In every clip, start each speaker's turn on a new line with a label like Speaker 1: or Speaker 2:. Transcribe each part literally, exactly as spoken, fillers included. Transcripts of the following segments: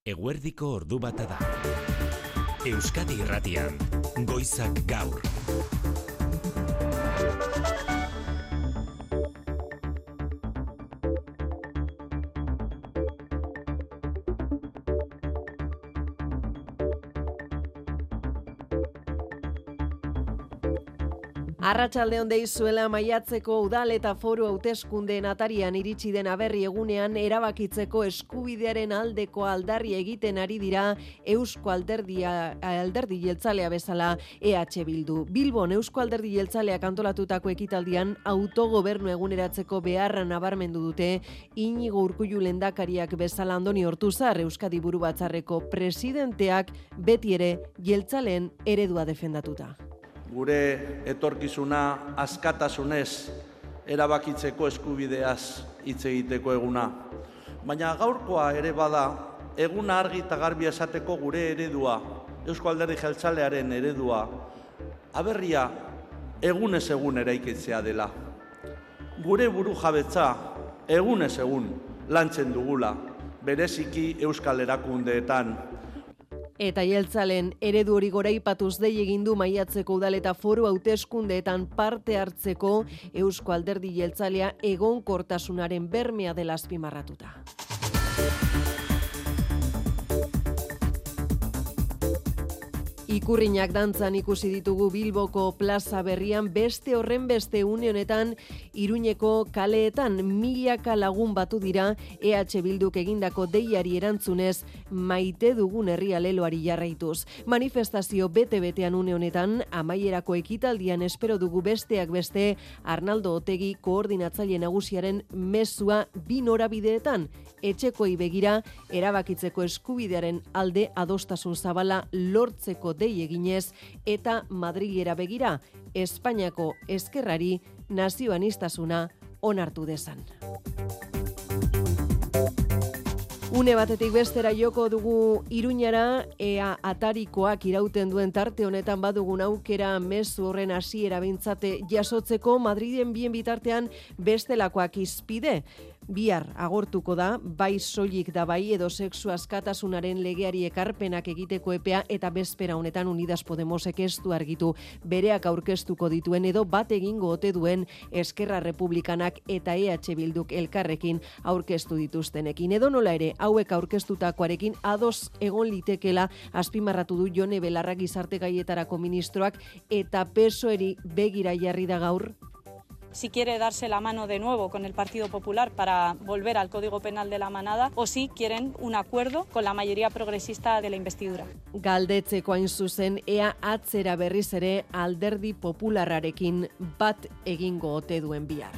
Speaker 1: Eguerdiko ordu bata da. Euskadi Irratian, Goizak Gaur.
Speaker 2: Arratsaldeon deizuela, maiatzeko udal eta foru hauteskundeen atarian iritsi den aberri egunean erabakitzeko eskubidearen aldeko aldarri egiten ari dira Eusko Alderdia Alderdi Jeltzalea bezala E H Bildu. Bilbon Eusko Alderdi Jeltzaleak antolatutako ekitaldian autogobernu eguneratzeko beharra nabarmendu dute Iñigo Urkullu lehendakariak bezala Andoni Ortuzar Euskadi Burubatzarreko presidenteak beti ere jeltzaleen eredua defendatuta.
Speaker 3: Gure etorkizuna askatasunez erabakitzeko eskubideaz hitz egiteko eguna. Baina gaurkoa ere bada, eguna argi eta garbi esateko gure eredua, Eusko Alderdi Jeltzalearen eredua, aberria egunez egun eraikitzea dela. Gure burujabetza egunez egun lantzen dugula, bereziki euskal erakundeetan.
Speaker 2: Eta jeltzalen eredu hori goraipatuz dei egin du maiatzeko udal eta foru hauteskundeetan parte hartzeko Eusko Alderdi Jeltzalea egonkortasunaren bermea dela azpimarratuta. Ikurriñak dantzan ikusi ditugu Bilboko plaza berrian, beste horren beste une honetan Iruñeko kaleetan milaka lagun batu dira E H Bilduk egindako deiari erantzunez maite dugun herria leloari jarraituz. Manifestazio bete-betean une honetan amaierako ekitaldian espero dugu besteak beste Arnaldo Otegi koordinatzaile nagusiaren mezua bi norabideetan, etxekoi begira erabakitzeko eskubidearen alde adostasun zabala lortzeko dei eginez eta Madrilera begira Espainiako ezkerrari nazioanistasuna onartu dezan. Une batetik bestera joko dugu Iruñara, ea atarikoak irauten duen tarte honetan badugun aukera mezu horren hasiera bintzate jasotzeko. Madriden bien bitartean bestelakoak izpide. Bihar agortuko da, bai soilik da bai edo sexu askatasunaren legeari ekarpenak egiteko epea, eta bezpera honetan Unidas Podemosek ez du argitu bereak aurkeztuko dituen edo bat egingo ote duen Eskerra Republikanak eta E H Bilduk elkarrekin aurkeztu dituztenekin. Edo nola ere, hauek aurkeztutakoarekin ados egon litekela azpimarratu du Jone Belarra gizarte gaietarako ministroak, eta P S O E-ri begira jarri da gaur.
Speaker 4: Si quiere darse la mano de nuevo con el Partido Popular para volver al Código Penal de la Manada, o si quieren un acuerdo con la mayoría progresista de la investidura.
Speaker 2: Galdetzeko hain zuzen, ea atzera berriz ere Alderdi Popularrarekin bat egingo ote duen bihar.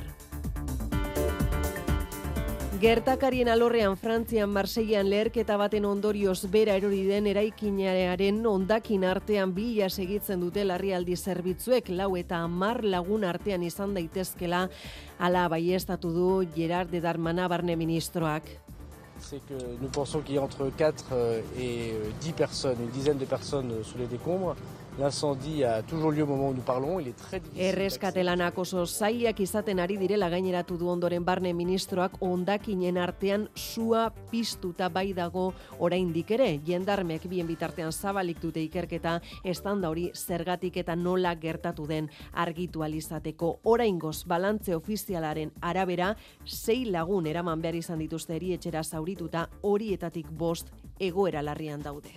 Speaker 2: Gertakarien alorrean Frantzian Marseilan leherketa baten ondorioz bera erori den eraikinaren hondakin artean bila segitzen dute larrialdi zerbitzuek, lau eta hamar lagun artean izan daitezkela, hala baieztatu du Gerard Darmanin barne ministroak.
Speaker 5: C'est que nous pensons qu'il y a entre quatre et dix personnes, une dizaine de personnes sous les décombres. L'incendie a toujours lieu au moment où nous parlons, il est très difficile.
Speaker 2: Erreskatelanak oso zailak izaten ari direla gaineratu du ondoren barne ministroak, hondakinen artean sua piztuta bai dago oraindik ere. Jendarmek bien bitartean zabalik dute ikerketa, estanda hori zergatik eta nola gertatu den argitu alizateko. Oraingoz balantze ofizialaren arabera, sei lagun eraman behar izan dituzte erietxera zaurituta, horietatik bost egoera larrian daude.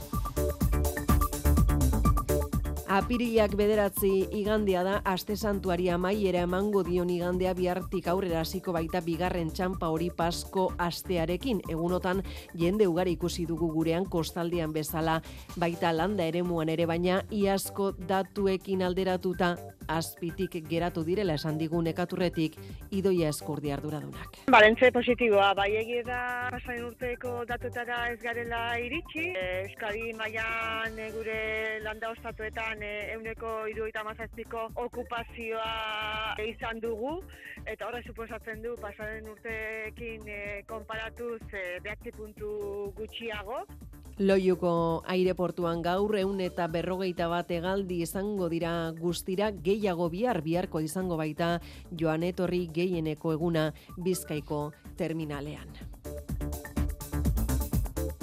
Speaker 2: Apirilak bederatzi igandea da, aste santuari amaiera emango dion igandea, bihartik aurrera hasiko baita bigarren txanpa hori Pasko astearekin. Egunotan jende ugari ikusi dugu gurean kostaldean bezala, baita landa eremuan ere, baina iazko datuekin alderatuta azpitik geratu direla esan digu Nekaturretik Idoia Eskurdi arduradunak.
Speaker 6: Balentze positiboa, bai egia da pasaden urteko datutara ez garela iritsi. Euskadi mailan gure landa ostatuetan ehuneko hirurogeita hamazazpiko okupazioa izan dugu, eta horrek suposatzen du pasaden urteekin konparatuz bederatzi puntu gutxiago.
Speaker 2: Loiuko aireportuan gaur ehun eta berrogeita bat hegaldi izango dira guztira, gehiago bihar, biharko izango baita joan etorri gehieneko eguna Bizkaiko terminalean.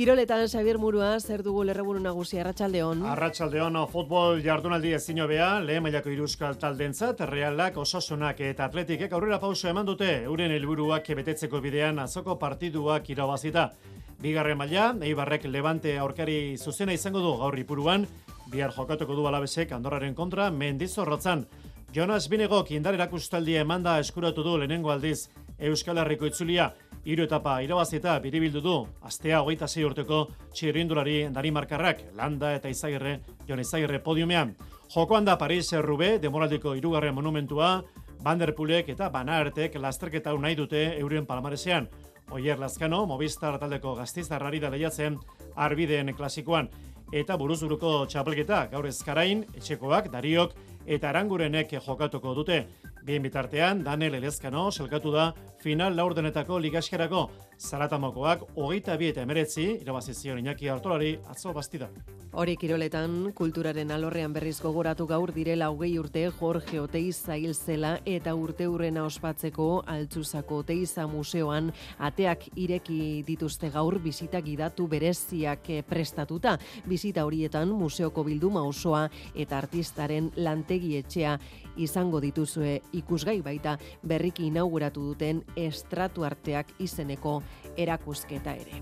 Speaker 2: Kiroletan Xabier Murua, zer dugu lerreburu nagusi, arratsaldeon.
Speaker 7: Arratsaldeon, futbol jardunaldi ezin hobea, lehen mailako hiru euskal taldeentzat, Realak, Osasunak eta Atletikek aurrera pauso eman dute, euren helburuak betetzeko bidean azoko partiduak irabazita. Bigarren maila, Eibarrek Levante aurkari zuzena izango du gaur Ipuruan, bihar jokatuko du Alabesek Andorraren kontra Mendizorrotzan. Jonas Binegok indar erakustaldia emanda eskuratu du lehenengo aldiz Euskal Herriko itzulia, hiru etapa irabazita biribildu du, astea hogeita sei urteko txirrindulari Danimarkarrak, Landa eta Izagirre, Jon Izagirre podiumean. Jokoan da Paris-Roubaix demoraldiko hirugarren monumentua, Van der Poelek eta Van Aertek lasterketa nahi dute euren palmaresean. Oier Lazkano, Movistar taldeko gaztizarrari da lehiatzen arbideen klasikoan. Eta buruzburuko txapelketa gaur Ezkarain, Etxekoak, Dariok eta Arangurenek jokatuko dute. Bien bitartean, Daniel Elezkano selkatu da final laurdenetako ligaskerako. Zaratamokoak hogeita bi eta emeretzi, irabazizion Iñaki Artolari atzo bastida.
Speaker 2: Hori kiroletan, kulturaren alorrean berriz gogoratu gaur direla hogei urte Jorge Oteiza hil zela eta urte hurrena ospatzeko Altsuzako Oteiza Museoan ateak ireki dituzte gaur bisita gidatu bereziak prestatuta. Bisita horietan museoko bilduma osoa eta artistaren lantegi etxea izango dituzue ikusgai, baita berriki inauguratu duten estratu arteak izeneko erakusketa ere.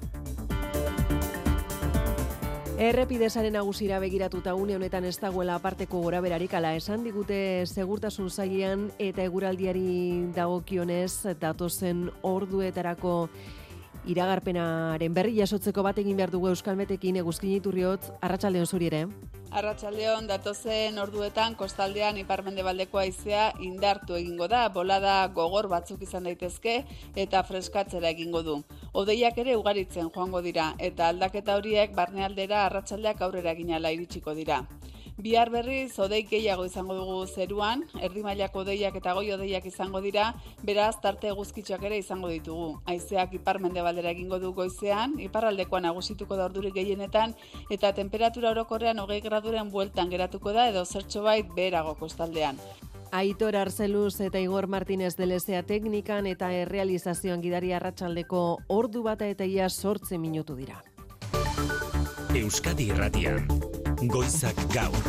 Speaker 2: Errepidesaren nagusira begiratuta une honetan ez dagoela aparteko goraberarik, ala esan digute segurtasun sailean eta eguraldiari dagokionez datozen orduetarako iragarpenaren berri jasotzeko bat egin behar dugu Euskalmetekin. Eguzkin Iturriotz, arratsaldeon zuri ere.
Speaker 8: Arratsaldeon, datozen orduetan kostaldean ipar-mendebaldeko haizea indartu egingo da, bolada gogor batzuk izan daitezke eta freskatzera egingo du. Hodeiak ere ugaritzen joango dira eta aldaketa horiek barnealdera arratsaldeak aurrera ginala iritsiko dira. Bihar berriz hodeik gehiago izango dugu zeruan, erdi mailako hodeiak eta goi hodeiak izango dira, beraz tarte eguzkitxoak ere izango ditugu. Haizeak ipar-mendebaldera egingo du goizean, iparraldekoan nagusituko da ordurik gehienetan eta temperatura orokorrean hogei graduren bueltan geratuko da edo zertxobait beherago kostaldean.
Speaker 2: Aitor Arzeluz eta Igor Martínez de Lezea teknikan eta errealizazioan gidari arratsaldeko ordu bata eta ia sortze minutu dira.
Speaker 1: Euskadi Irratian, Goizak Gaur,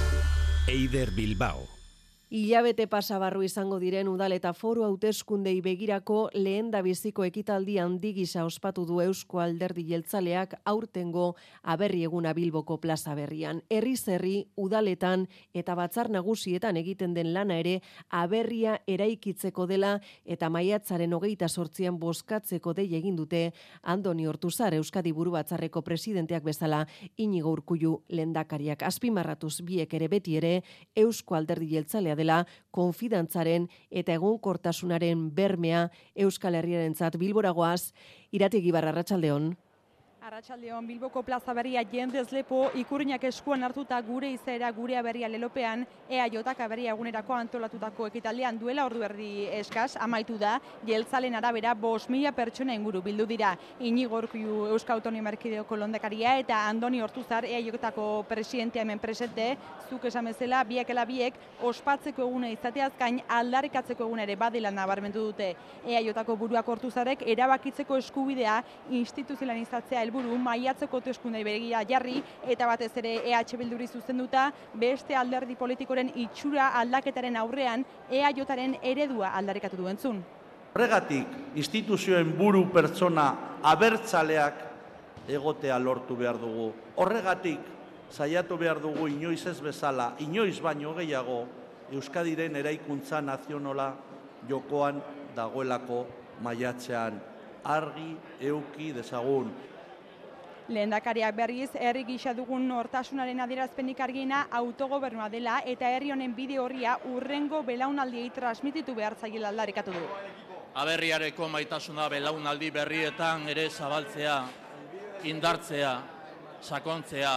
Speaker 1: Eider Bilbao.
Speaker 2: Hilabete pasabarru izango diren udal eta foru hauteskundei begirako lehendabiziko ekitaldi handi gisa ospatu du Eusko Alderdi Jeltzaleak aurtengo aberri eguna Bilboko plaza berrian. Herriz herri udaletan eta batzar nagusietan egiten den lana ere aberria eraikitzeko dela eta maiatzaren hogeita zortzian bozkatzeko dei egin dute Andoni Ortuzar, Euskadi Buru Batzarreko presidenteak bezala Inigo Urkullu lehendakariak. Azpimarratuz biek ere beti ere Eusko Alderdi Jeltzalea dela konfidantzaren eta egonkortasunaren bermea Euskal Herriarentzat. Bilbora goaz, Irati Egibar, arratsaldeon.
Speaker 9: Arratsaldeon, Bilboko plaza berria jendez lepo, ikurriak eskuan hartuta gure izaera gure aberria lelopean, E A Jk aberria egunerako antolatutako ekitaldean duela ordu erdi eskaz, amaitu da, jeltzalen arabera bost mila pertsona inguru bildu dira. Inigo Urkullu Euskal Autonomia Erkidegoko lehendakaria eta Andoni Ortuzar E A Jketako presidentea hemen presente, zuk esan bezala, biak ala biek ospatzeko eguna izateaz gain aldarrikatzeko eguna ere badela nabarmendu dute. E A Jketako buruak Ortuzarek erabakitzeko eskubidea instituzionalizatzea helburu maiatzeko hauteskundei begira jarri eta batez ere E H Bilduri zuzenduta beste alderdi politikoren itxura aldaketaren aurrean E A Jren eredua aldarrikatu du entzun.
Speaker 3: Horregatik, instituzioen buru pertsona abertzaleak egotea lortu behar dugu. Horregatik, saiatu behar dugu inoiz ez bezala, inoiz baino gehiago, Euskadiren eraikuntza nazionala jokoan dagoelako maiatzean. Argi, euki dezagun.
Speaker 9: Lehendakariak berriz, herri gisa dugun nortasunaren adierazpenik argiena autogobernua dela eta herri honen bide horria urrengo belaunaldiei transmititu behar zaiela aldarrikatu du.
Speaker 10: Aberriareko maitasuna belaunaldi berrietan ere zabaltzea, indartzea, sakontzea.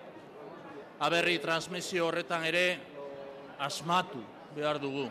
Speaker 10: Aberri transmisio horretan ere asmatu behar dugu.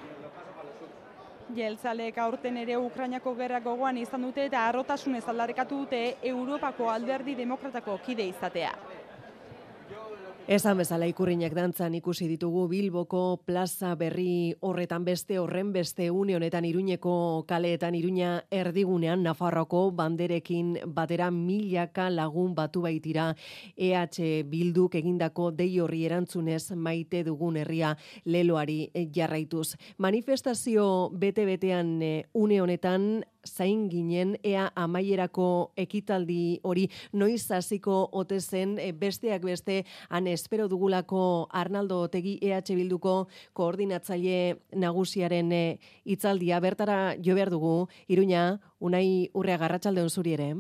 Speaker 9: Jeltzaleek aurten ere Ukrainako gerra gogoan izan dute eta harrotasunez aldarrikatu dute Europako Alderdi Demokratako kide izatea.
Speaker 2: Esan bezala ikurrinak dantzan ikusi ditugu Bilboko plaza berri horretan beste horren beste une honetan Iruñeko kaleetan Iruña erdigunean Nafarroako banderekin batera milaka lagun batu baitira E H Bilduk egindako dei horri erantzunez maite dugun herria leloari jarraituz. Manifestazio bete-betean une honetan zain ginen ea amaierako ekitaldi hori noiz hasiko ote zen besteak beste han espero dugulako Arnaldo Otegi E H Bilduko koordinatzaile nagusiaren hitzaldia bertara jo behar dugu. Iruña, Unai Urrea, arratsaldeon zuri ere.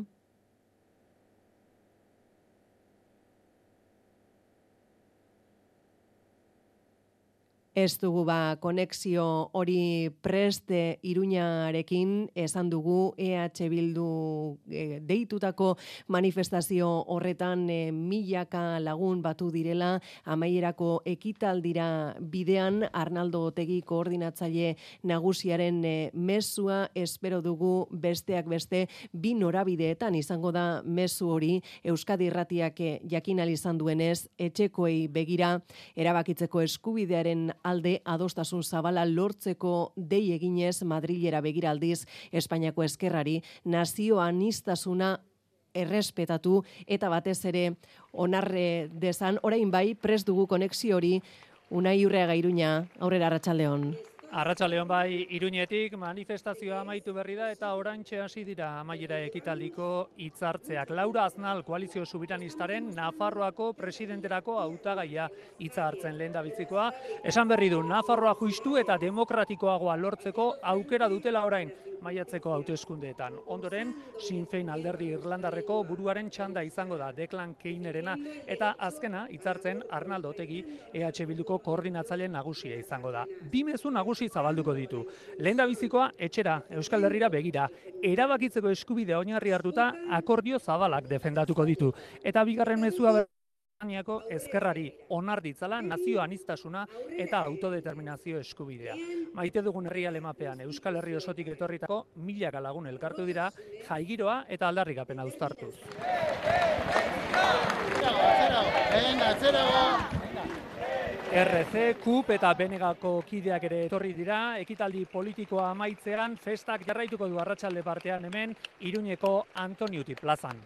Speaker 2: Ez dugu ba konexio hori preste Iruñarekin, esan dugu E H Bildu e, deitutako manifestazio horretan e, milaka lagun batu direla amaierako ekitaldira bidean Arnaldo Otegi koordinatzaile nagusiaren e, mezua espero dugu besteak beste bi norabideetan izango da mezu hori. Euskadi Irratiak e, jakin ahal izan duenez etxekoei begira erabakitzeko eskubidearen alde adostasun zabala lortzeko dei eginez Madrilera begira aldiz Espainiako ezkerrari nazio aniztasuna errespetatu eta batez ere onarre dezan. Orain bai prest dugu konexio hori. Unai Urrea, Iruña, aurrera arratsaldeon.
Speaker 11: Arratsaldeon bai Iruñetik manifestazioa amaitu berri da eta oraintxe hasi dira amaiera ekitaldiko hitzartzeak. Laura Aznal koalizio soberanistaren Nafarroako presidenterako hautagaia hitza hartzen lehendabizikoa. Esan berri du Nafarroa justu eta demokratikoagoa lortzeko aukera dutela orain maiatzeko hauteskundeetan. Ondoren Sinn Féin alderdi irlandarreko buruaren txanda izango da Declan Keinerena eta azkena hitzartzen Arnaldo Otegi E H Bilduko koordinatzaile nagusia izango da. Bi mezu nagusi zabalduko ditu. Lehendabizikoa etxera, Euskal Herrira begira, erabakitzeko eskubidea oinarri hartuta akordio zabalak defendatuko ditu. Eta bigarren mezua Espainiako ezkerrari onar ditzala nazio aniztasuna eta autodeterminazio eskubidea. Maite dugun herria lemapean Euskal Herri osotik etorritako milaka lagun elkartu dira jaigiroa eta aldarrikapena uztartuz. R C, K U P eta Benegako kideak ere etorri dira, ekitaldi politikoa amaitzean festak jarraituko du arratsalde partean hemen Iruñeko Antoniuti plazan.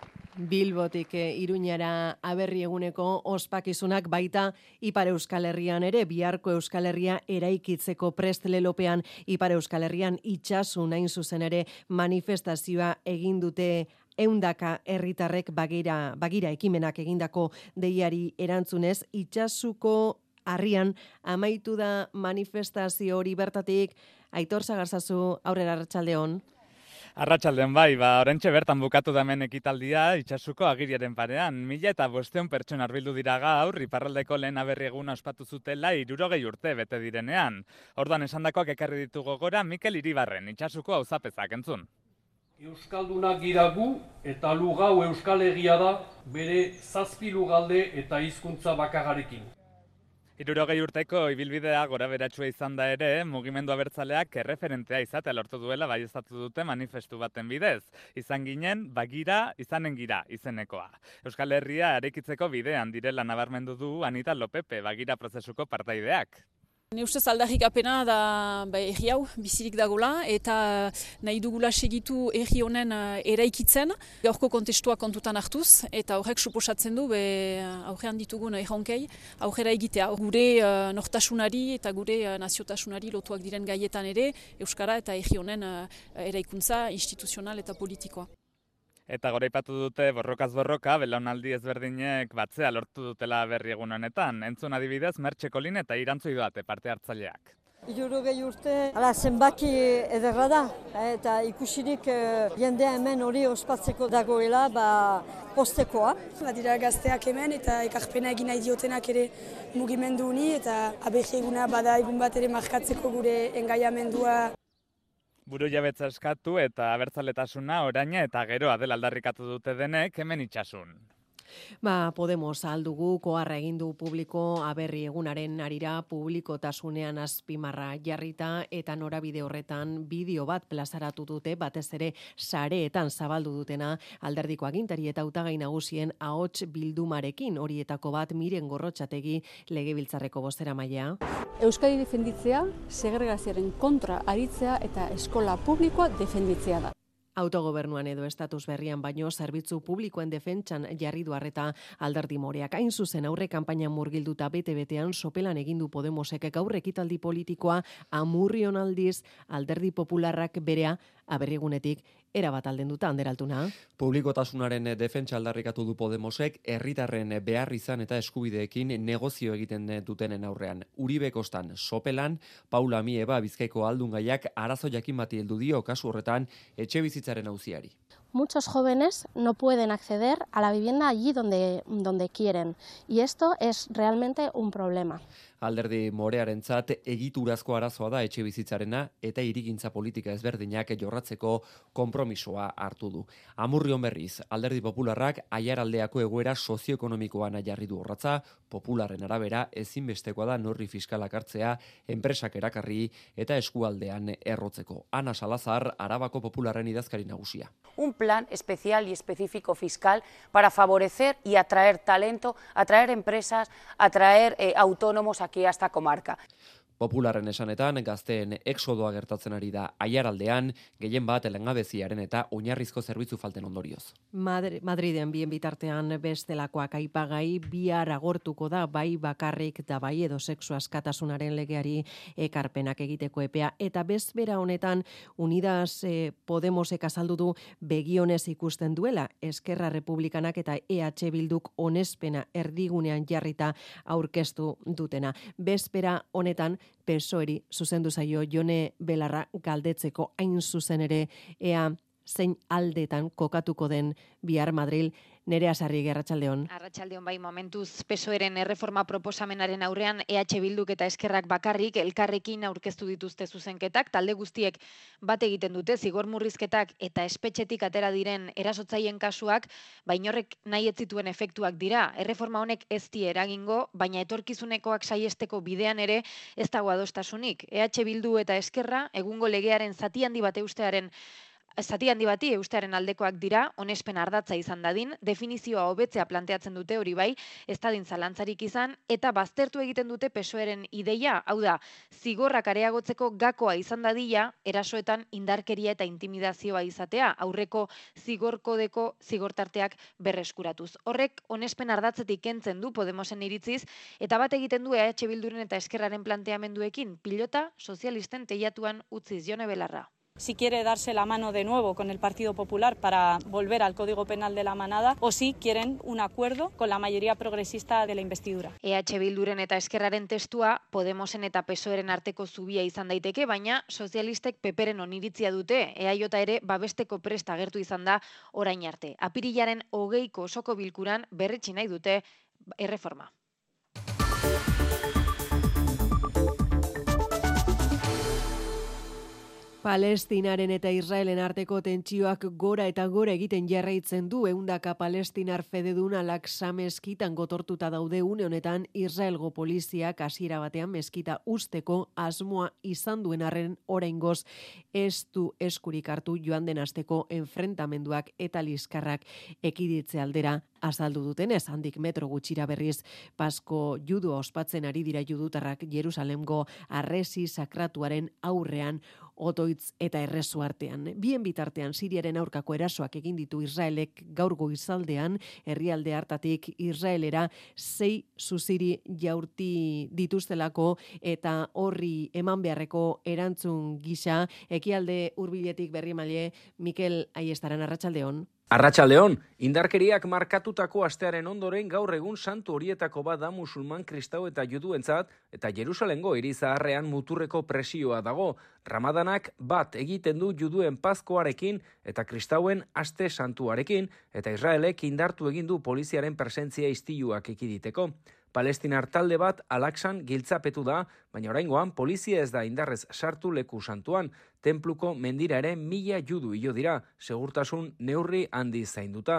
Speaker 2: Bilbotik Iruñara aberri eguneko ospakizunak baita Ipar Euskal Herrian ere, biharko Euskal Herria eraikitzeko prest lelopean Ipar Euskal Herrian itsasun hain zuzen ere manifestazioa egin dute eundaka herritarrek bagira, bagira ekimenak egindako deiari erantzunez, itsasuko harrian amaitu da manifestazio hori bertatik. Aitor Sagarzazu, aurrera arratsaldeon.
Speaker 12: Arratsaldeon bai, ba, oraintxe bertan bukatu da hemen ekitaldia Itsasuko agiriaren parean. Mila eta bosteun pertsona hurbildu dira gaur, iparraldeko lehen aberri eguna ospatu zutela hirurogei urte bete direnean. Orduan esandakoak ekarri ditugu gora Mikel Iribarren, Itsasuko auzapezak entzun.
Speaker 13: Euskaldunak giragu eta lugau Euskal Herria da bere zazpi lugalde eta hizkuntza bakagarekin.
Speaker 12: Hirurogei urteko ibilbidea gora beratsua izan da ere, mugimendu abertzaleak erreferentea izatea lortu duela baieztatu dute manifestu baten bidez. Izan ginen, bagira, izanen gira, izenekoa. Euskal Herria eraikitzeko bidean direla nabarmendu du Anita Lopepe, bagira prozesuko partaideak.
Speaker 14: Ne ustez aldarrikapena da ba, erri hau bizirik dagoela eta nahi dugula segitu erri honen uh, eraikitzen, gaurko kontestua kontutan hartuz eta horrek suposatzen du be, aurrean ditugun erronkei aurrera egitea. Gure uh, nortasunari eta gure uh, naziotasunari lotuak diren gaietan ere Euskara eta erri honen uh, eraikuntza instituzional eta politikoa.
Speaker 12: Eta goraipatu dute borrokaz borroka, belaunaldi ezberdinek batzea lortu dutela berri egun honetan. Entzun adibidez, Mertxe Kolin eta Irantzu Idoate parte hartzaileak.
Speaker 15: Hirurogei urte, ala zenbaki ederra da, eta ikusirik jendea hemen hori ospatzeko dagoela, ba, postekoa.
Speaker 16: Badira gazteak hemen eta ekarpena egin nahi diotenak ere mugimendu honi, eta aberri eguna bada egun bat ere markatzeko gure engaiamendua.
Speaker 12: Buru jabetza eskatu eta abertzaletasuna oraina eta geroa dela aldarrikatu dute denek hemen itsasun.
Speaker 2: Ba, Podemos aldugu koarra egin du publiko aberri egunaren arira publikotasunean azpimarra jarrita eta norabide horretan bideo bat plazaratu dute, batez ere sareetan zabaldu dutena alderdiko agintari eta hautagai nagusien ahots bildumarekin, horietako bat Miren Gorrotxategi legebiltzarreko bozeramailea.
Speaker 17: Euskadi defenditzea, segregazioaren kontra aritzea eta eskola publikoa defenditzea da.
Speaker 2: Autogobernuan edo estatus berrian baino zerbitzu publikoen defentsan jarri du arreta alderdi moreak. Hain zuzen aurre kanpaina murgilduta bete-betean sopelan egindu Podemosek gaur ekitaldi politikoa amurrion aldiz alderdi popularrak berea aberrigunetik erabat aldenduta Anderaltuna.
Speaker 18: Publikotasunaren defentsa aldarrikatu du Podemosek herritarren behar izan eta eskubideekin negozio egiten dutenen aurrean. Uribe Kostan sopelan Paula Mieba Bizkaiko aldungaiak arazo jakin bati heldu dio kasu horretan etxebizitzaren auziari.
Speaker 19: Muchos jóvenes no pueden acceder a la vivienda allí donde, donde quieren y esto es realmente un problema.
Speaker 18: Alderdi morearentzat egiturazko arazoa da etxebizitzarena eta hirigintza politika ezberdinak jorratzeko konpromisoa hartu du. Amurrion berriz, Alderdi Popularrak Aiaraldeako egoera sozioekonomikoan jarri du urratsa, Popularren arabera ezinbestekoa da neurri fiskalak hartzea, enpresak erakarri eta eskualdean errotzeko. Ana Salazar, Arabako Popularren idazkari nagusia.
Speaker 20: Un plan especial y específico fiscal para favorecer y atraer talento, atraer empresas, atraer eh, autónomos aquí a esta comarca.
Speaker 18: Popularren esanetan, gazteen exodoa gertatzen ari da Aiaraldean, gehien bat langabeziaren eta oinarrizko zerbitzu falten ondorioz.
Speaker 2: Madri, Madriden bien bitartean bestelakoak aipagai bihar agortuko da bai bakarrik da bai edo sexu askatasunaren legeari ekarpenak egiteko epea eta bezbera honetan Unidas eh, Podemosek azaldu du begionez ikusten duela Eskerra Republikanak eta E H Bilduk onespena erdigunean jarrita aurkeztu dutena. Bezbera honetan P S O E-ri zuzendu zaio Jone Belarra galdetzeko hain zuzen ere ea zein aldetan kokatuko den bihar Madril. Nerea Sarri, Arratsaldeon.
Speaker 21: Arratsaldeon bai, momentuz P S O E-ren erreforma proposamenaren aurrean E H Bilduk eta Eskerrak bakarrik elkarrekin aurkeztu dituzte zuzenketak, talde guztiek bat egiten dute zigor murrizketak eta espetxetik atera diren erasotzaileen kasuak, baina horrek nahi ez zituen efektuak dira. Erreforma honek ez die eragingo, baina etorkizunekoak saiesteko bidean ere ez dago adostasunik. E H Bildu eta Eskerra egungo legearen zati handi bat eustearen Zati handi bati eustearen aldekoak dira, onespen ardatza izan dadin, definizioa hobetzea planteatzen dute hori bai, ez dadin zalantzarik izan, eta baztertu egiten dute P S O E-ren ideia, hau da, zigorrak areagotzeko gakoa izan dadila, erasoetan indarkeria eta intimidazioa izatea, aurreko zigorkodeko zigortarteak berreskuratuz. Horrek onespen ardatzetik kentzen du Podemosen iritziz, eta bat egiten du E H Bilduren eta Eskerraren planteamenduekin, pilota sozialisten teilatuan utziz. Jone Belarra.
Speaker 4: Si quiere darse la mano de nuevo con el Partido Popular para volver al Código Penal de la Manada o si quieren un acuerdo con la mayoría progresista de la investidura.
Speaker 21: E H Bilduren eta Eskerraren testua Podemosen eta P S O E-ren arteko zubia izan daiteke, baina sozialistek P P-ren oniritzia dute, E H J ere babesteko prest agertu izan da orain arte. Apirilaren hogeiko osoko bilkuran berretsi nahi dute erreforma.
Speaker 2: Palestinaren eta Israelen arteko tentsioak gora eta gora egiten jarraitzen du ehundaka palestinar fededun Al-Aqsa meskitan gotortuta daude une honetan Israelgo poliziak hasiera batean meskita usteko asmoa izan duen arren oraingoz ez du eskurik hartu joan den asteko enfrentamenduak eta liskarrak ekiditze aldera azaldu dutenez, handik metro gutxira berriz Pasko judua ospatzen ari dira judutarrak Jerusalemgo arresi sakratuaren aurrean otoitz eta errezu artean. Bien bitartean Siriaren aurkako erasoak egin ditu Israelek gaur goizaldean, herrialde hartatik Israelera sei zuziri jaurti dituztelako eta horri eman beharreko erantzun gisa, ekialde hurbiletik Berriemaile, Mikel Aiestaran, Arratsaldeon.
Speaker 22: Arratsaldeon, indarkeriak markatutako astearen ondoren gaur egun santu horietako bat da musulman, kristau eta juduentzat eta Jerusalengo hiri zaharrean muturreko presioa dago. Ramadanak bat egiten du juduen Paskoarekin eta kristauen aste santuarekin eta Israelek indartu egin du poliziaren presentzia istiluak ekiditeko. Palestinar talde bat Al-Aqsan giltzapetu da, baina oraingoan polizia ez da indarrez sartu leku santuan. Tenpluko mendira ere mila judu hilo dira, segurtasun neurri handi zainduta.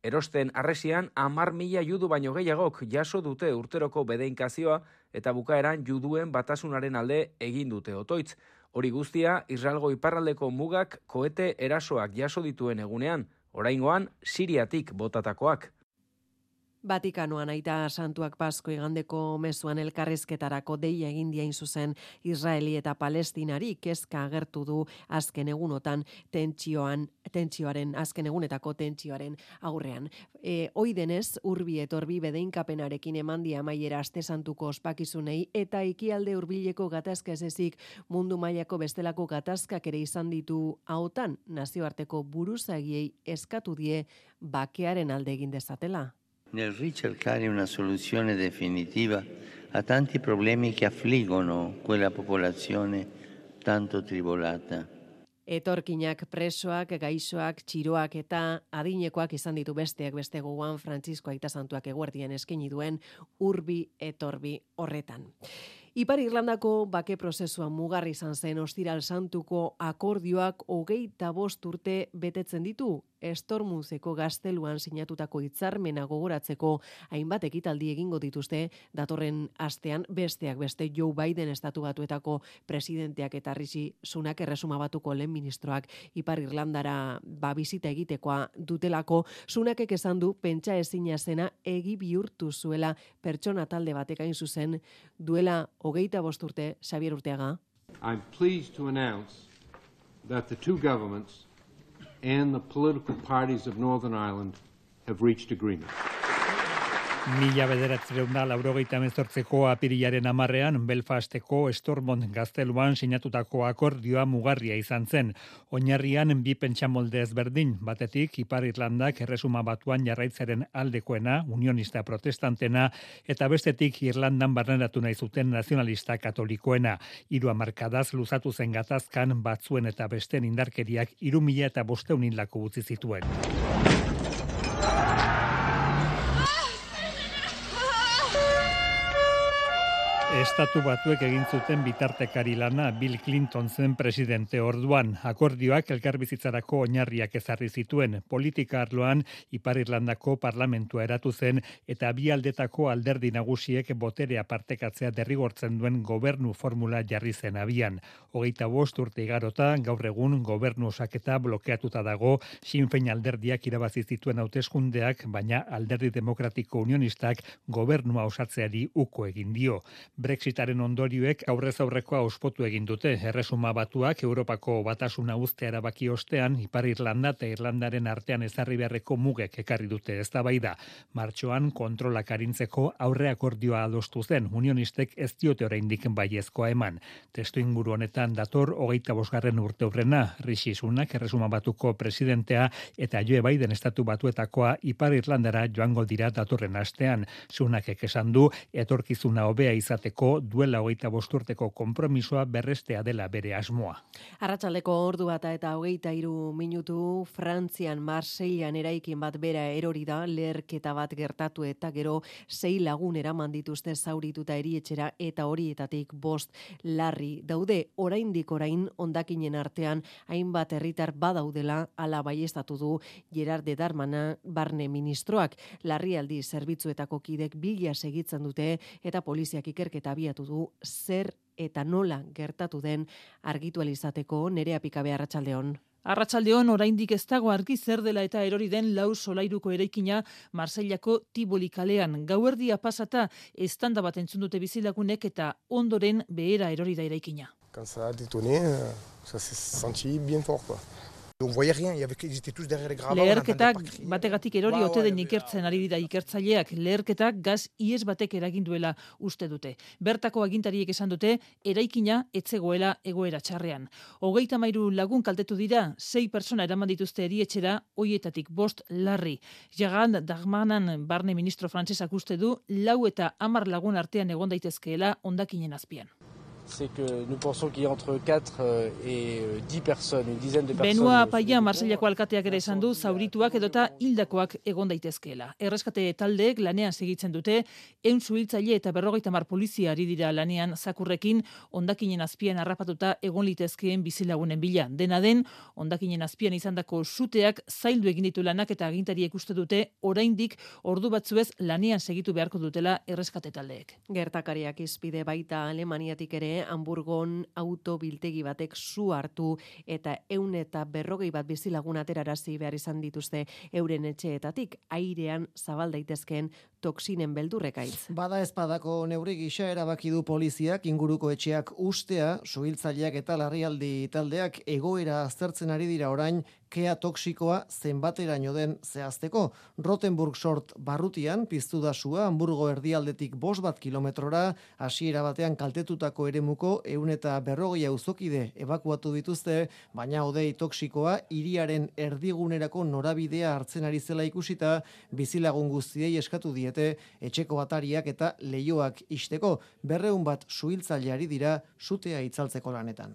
Speaker 22: Erosten arresian hamar mila judu baino gehiagok jaso dute urteroko bedeinkazioa eta bukaeran juduen batasunaren alde egin dute otoitz. Hori guztia, Israelgo iparraldeko mugak koete erasoak jaso dituen egunean, oraingoan Siriatik botatakoak.
Speaker 2: Vatikanoan aita santuak Pasko igandeko mezuan elkarrizketarako deia egin diain zuzen Israeli eta Palestinari kezka agertu du azken egunotan tentsioan, tentsioaren, azken egunetako tentsioaren aurrean. E, Hoi denez, urbi etorbi bedeinkapenarekin emandia amaiera aste santuko ospakizunei eta ekialde hurbileko gatazka ez ezik mundu mailako bestelako gatazkak ere izan ditu ahotan nazioarteko buruzagiei eskatu die bakearen alde egin dezatela.
Speaker 5: Nel ricercare una soluzione definitiva a tanti problemi che affliggono quella popolazione tanto tribolata.
Speaker 2: Etorkinak, presoak, gaixoak, txiroak eta adinekoak izan ditu besteak beste gogoan Frantzisko Aita Santuak eguerdian eskaini duen urbi etorbi horretan. Ipar Irlandako bake prozesua mugarri izan zen ostiral santuko akordioak hogeita bost urte betetzen ditu. Estormunzeko gazteluan sinatutako hitzarmena gogoratzeko hainbat ekitaldi egingo dituzte datorren astean besteak beste Joe Biden estatu batuetako presidenteak eta Rishi Sunak erresuma batuko lehen ministroak Ipar Irlandara ba bisita egitekoa dutelako. Sunakek esan du pentsa ezina zena egi bihurtu zuela pertsona talde batek hain zuzen duela hogeita bost urte. Xabier Urteaga.
Speaker 6: I'm pleased to announce that the two governments and the political parties of Northern Ireland have reached agreement.
Speaker 11: Mila bederatzireun da laurogeita hemezortziko apirilaren hamarrean Belfasteko Stormont gazteluan sinatutako akordioa mugarria izan zen. Oinarrian bi pentsamolde ezberdin, batetik Ipar Irlandak erresuma batuan jarraitzaren aldekoena, unionista protestantena, eta bestetik Irlandan barneratu nahi zuten nazionalista katolikoena. Hiru hamarkadaz luzatu zen gatazkan batzuen eta besteen indarkeriak hiru mila eta bosteun hildako utzi zituen. Estatu batuek egin zuten bitartekari lana Bill Clinton zen presidente orduan. Akordioak elkarbizitzarako oinarriak ezarri zituen. Politika arloan Ipar Irlandako parlamentua eratu zen eta bi aldetako alderdi nagusiek boterea partekatzea derrigortzen duen gobernu formula jarri zen abian. Hogeita bost urte igarota, gaur egun gobernu osaketa blokeatuta dago, Sinn Féin alderdiak irabazi zituen hauteskundeak, baina alderdi demokratiko unionistak gobernua osatzeari uko egin dio. Brexitaren ondorioek aurrez aurrekoa ospotu egin dute. Erresuma batuak Europako batasuna uztea erabaki ostean, Ipar Irlanda eta Irlandaren artean ezarri beharreko mugek ekarri dute eztabaida. Martxoan kontrolak arintzeko aurre akordioa adostu zen. Unionistek ez diote oraindik baiezkoa eman. Testuinguru honetan dator hogeita bosgarren urteurrena. Rishi Sunak Erresuma batuko presidentea eta Joe Biden estatu batuetakoa Ipar Irlandara joango dira datorren astean. Sunakek esan du etorkizuna hobea izateko duela hogeita bost urteko konpromisoa berrestea dela bere asmoa.
Speaker 2: Arratsaldeko ordu bata eta hogeita hiru minutu Frantzian Marseillan eraikin bat bera erori da, leherketa bat gertatu eta gero sei lagun eraman dituzte zaurituta erietxera eta horietatik bost larri daude. Oraindik orain hondakinen artean hainbat herritar badaudela hala baieztatu du Gerard Darmanin barne ministroak. Larrialdi zerbitzuetako kidek bila segitzen dute eta poliziak ikerketa abiatu du zer eta nola gertatu den argitu alizateko. Nerea Pikabe, arratsaldeon.
Speaker 23: Arratsaldeon, oraindik ez dago argi zer dela eta erori den lau solairuko eraikina Marseillako Tivoli kalean. Gauerdia pasata estanda bat entzun dute bizilagunek eta ondoren behera erori da eraikina.
Speaker 24: Quand ça a détonné, ça s'est senti bien fort, quoi. On voyait rien, il y avait ils étaient tous derrière les gravats.
Speaker 23: Leherketak bategatik erori ote den ikertzen ari dira ikertzaileak. Leherketak gaz ihes batek eragin duela uste dute. Bertako agintariek esan dute eraikina etzegoela egoera txarrean. Hogeita hamairu lagun kaltetu dira, sei pertsona eraman dituzte erietxera, hoietatik bost larri. Gerard Darmanin barne ministro frantsesak uste du lau eta hamar lagun artean egon daitezkeela hondakinen azpian.
Speaker 1: c'est que nous pensons qu'il y a entre quatre et dix personnes, une dizaine de personnes.
Speaker 23: Benua Paia Marseillako alkateak ere esan du zaurituak edota hildakoak egon daitezkeela. Erreskate taldeek lanean segitzen dute, ehun suhiltzaile eta berrogeita hamar polizia ari dira lanean zakurrekin, hondakinen azpian harrapatuta egon litezkeen bizilagunen bila. Dena den, hondakinen azpian izandako suteak zaildu egin ditu lanak eta agintariek uste dute oraindik ordu batzuez lanean segitu beharko dutela erreskate taldeek.
Speaker 2: Gertakariak izpide baita Alemaniatik ere Hamburgon autobiltegi batek su hartu eta ehun eta berrogei bat bizilagun aterarazi behar izan dituzte euren etxeetatik airean zabal daitezkeen toksinen beldurrekaitz.
Speaker 3: Bada ezpadako neurri gisa erabaki du poliziak inguruko etxeak ustea, suhiltzaileak eta larrialdi taldeak egoera aztertzen ari dira orain kea toksikoa zenbateraino den zehazteko. Rotenburg sort barrutian piztu da sua Hamburgo erdialdetik bost bat kilometrora, hasiera batean kaltetutako eremuko ehun eta berrogei auzokide ebakuatu dituzte, baina hodei toksikoa hiriaren erdigunerako norabidea hartzen ari zela ikusita, bizilagun guztiei eskatu diete etxeko atariak eta leihoak ixteko. Berrehun bat suhiltzaileari dira sutea itzaltzeko lanetan.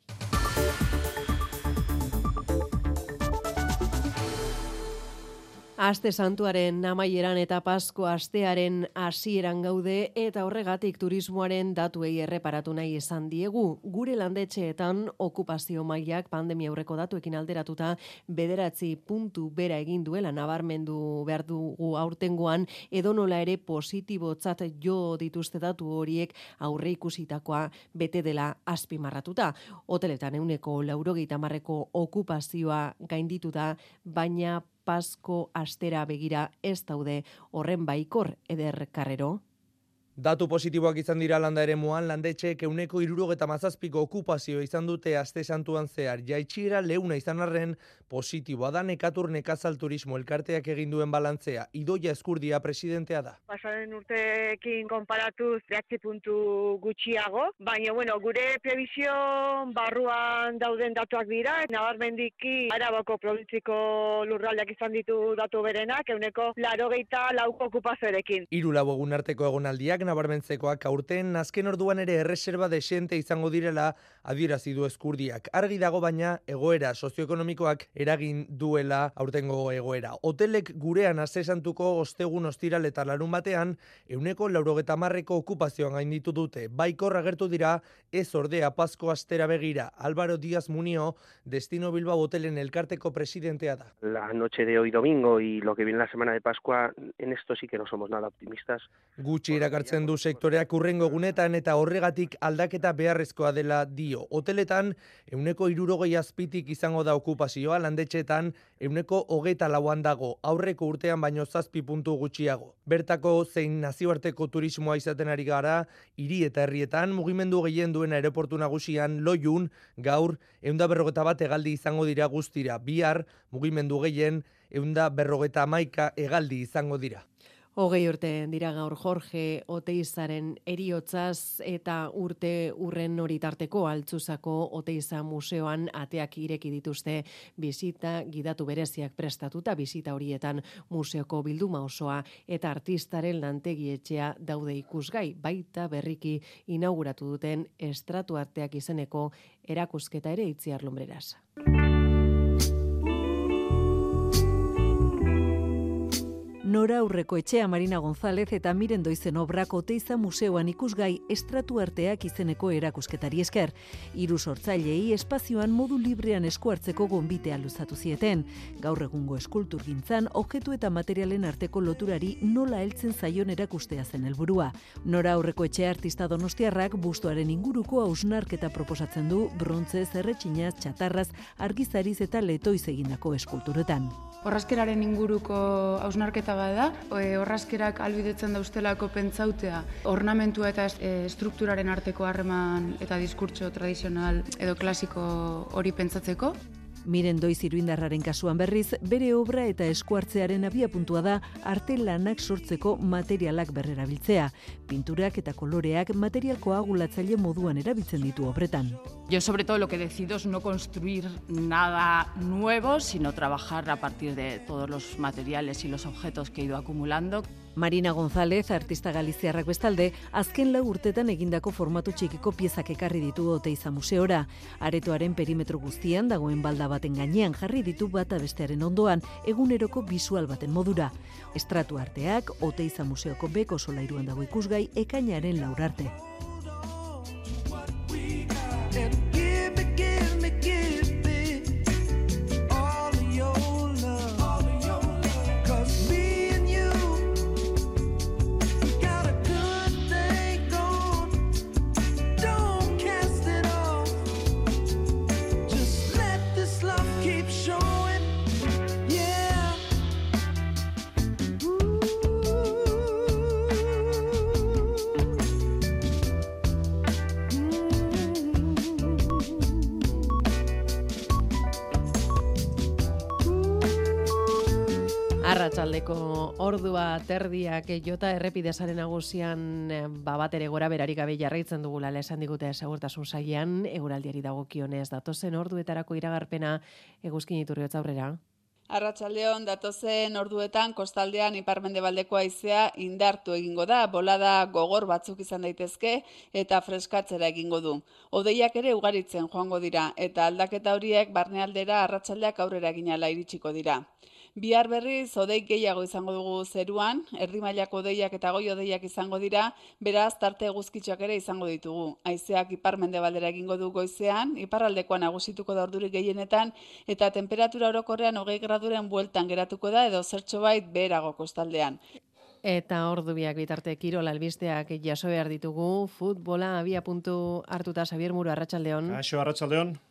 Speaker 2: Aste Santuaren amaieran eta Pasko astearen hasieran gaude eta horregatik turismoaren datuei erreparatu nahi izan diegu. Gure landetxeetan okupazio mailak pandemia aurreko datuekin alderatuta bederatzi puntu bera egin duela nabarmendu behar dugu aurtengoan edonola ere positibotzat jo dituzte datu horiek aurre ikusitakoa bete dela azpimarratuta. Hoteletan ehuneko laurogeita hamarreko okupazioa gainditu da, baina Pasko astera begira ez daude horren baikor Eder Carrero.
Speaker 7: Datu positiboak izan dira landa eremuan, landetxeek ehuneko hirurogeta hamazazpiko okupazio izan dute aste santuan zehar. Jaitsiera leuna izan arren positiboa da Nekatur Nekazal Turismo elkarteak egin duen balantzea. Idoia Eskurdia presidentea da.
Speaker 8: Pasaren urteekin konparatuz bederatzi puntu gutxiago, baina bueno, gure prebizio barruan dauden datuak dira. Nabarmendiki Arabako probintziko lurraldeak izan ditu datu berenak, ehuneko laurogeita lauko okupazioarekin.
Speaker 7: Hiru lau egun arteko egonaldiak nabarmentzekoak aurten azken orduan ere erreserba desente izango direla adierazi du Eskurdiak. Argi dago baina egoera sozioekonomikoak eragin duela aurtengo egoera. Hotelek gurean aste santuko ostegun ostiral eta larun batean ehuneko laurogeta hamarreko okupazioan gainditu dute. Baikor agertu dira ez ordea Pasko astera begira. Álvaro Díaz Munio, Destino Bilbao Hotelen elkarteko presidentea da.
Speaker 25: La noche de hoy domingo y lo que viene la semana de Pascua, en esto sí que no somos nada optimistas.
Speaker 7: Gutxi irakartzen du sektoreak hurrengo egunetan eta horregatik aldaketa beharrezkoa dela dio. Hoteletan ehuneko hirurogei azpitik izango da okupazioa, landetxeetan ehuneko hogeita lauan dago, aurreko urtean baino zazpi puntu gutxiago. Bertako zein nazioarteko turismoa izaten ari gara, hiri eta herrietan mugimendu gehien duen aeroportu nagusian Loiun gaur ehun eta berrogeta bat hegaldi izango dira guztira. Bihar mugimendu gehien ehun eta berrogeta hamaika hegaldi izango dira.
Speaker 2: Hogei urte dira gaur Jorge Oteizaren eriotzaz eta urte urren hori tarteko Altzuzako Oteiza museoan ateak ireki dituzte bisita gidatu bereziak prestatuta bisita horietan museoko bilduma osoa eta artistaren lantegi etxea daude ikusgai, baita berriki inauguratu duten estratu arteak izeneko erakusketa ere Itziar Lumbreras.
Speaker 26: Nora Aurreko etxea Marina González eta Miren Doizen obrak Oteiza museoan ikusgai estratu arteak izeneko erakusketari esker. Hiru sortzailei espazioan modu librean esku hartzeko gonbitea luzatu zieten. Gaur egungo eskulturgintzan objektu eta materialen arteko loturari nola heltzen zaion erakustea zen helburua. Nora Aurreko etxea artista donostiarrak bustoaren inguruko hausnarketa proposatzen du brontzez, erretxinaz, txatarraz, argizariz eta letoiz egindako eskulturetan.
Speaker 27: Orrazkeraren inguruko hausnarketa bada, orrazkerak albidetzen dauztelako pentsautea, ornamentua eta estrukturaren arteko harreman eta diskurtso tradizional edo klasiko hori pentsatzeko.
Speaker 26: Miren Doiz iruindarraren kasuan berriz, bere obra eta eskuartzearen abiapuntua da arte lanak sortzeko materialak berrerabiltzea. Pinturak eta koloreak material koagulatzaile moduan erabiltzen ditu obretan.
Speaker 28: Yo sobre todo lo que decido es no construir nada nuevo, sino trabajar a partir de todos los materiales y los objetos que he ido acumulando.
Speaker 26: Marina González, artista galiziarrak bestalde, azken lau urtetan egindako formatu txikiko piezak ekarri ditu Oteiza museora. Aretoaren perimetro guztian dagoen balda baten gainean jarri ditu bata bestearen ondoan, eguneroko bisual baten modura. Estratu arteak, Oteiza museoko beko solairuan dago ikusgai ekainaren laur arte.
Speaker 2: Arratsaldeko ordua terdiak jota errepidesaren nagusian ba bat ere gora berarik gabe jarraitzen dugula esan digute segurtasun sailean, eguraldiari dagokionez datozen orduetarako iragarpena Eguzkin Iturriotz aurrera.
Speaker 9: Arratsaldeon datozen orduetan kostaldean ipar-mendebaldeko haizea indartu egingo da, bolada gogor batzuk izan daitezke eta freskatzera egingo du. Hodeiak ere ugaritzen joango dira eta aldaketa horiek barnealdera arratsaldeak aurrera eginala iritsiko dira. Bihar berriz hodei gehiago izango dugu zeruan, erdi mailako hodeiak eta goi hodeiak izango dira, beraz tarte eguzkitsuak ere izango ditugu. Haizeak ipar-mendebaldera egingo du goizean, iparraldekoan nagusituko da ordurik gehienetan eta temperatura orokorrean hogei graduren bueltan geratuko da edo zertxobait beherago kostaldean.
Speaker 2: Eta ordu biak bitarte kirola albisteak jaso behar ditugu, futbola abia puntu hartuta Xabier Muro, arratsaldeon.
Speaker 10: Kaixo, arratsaldeon.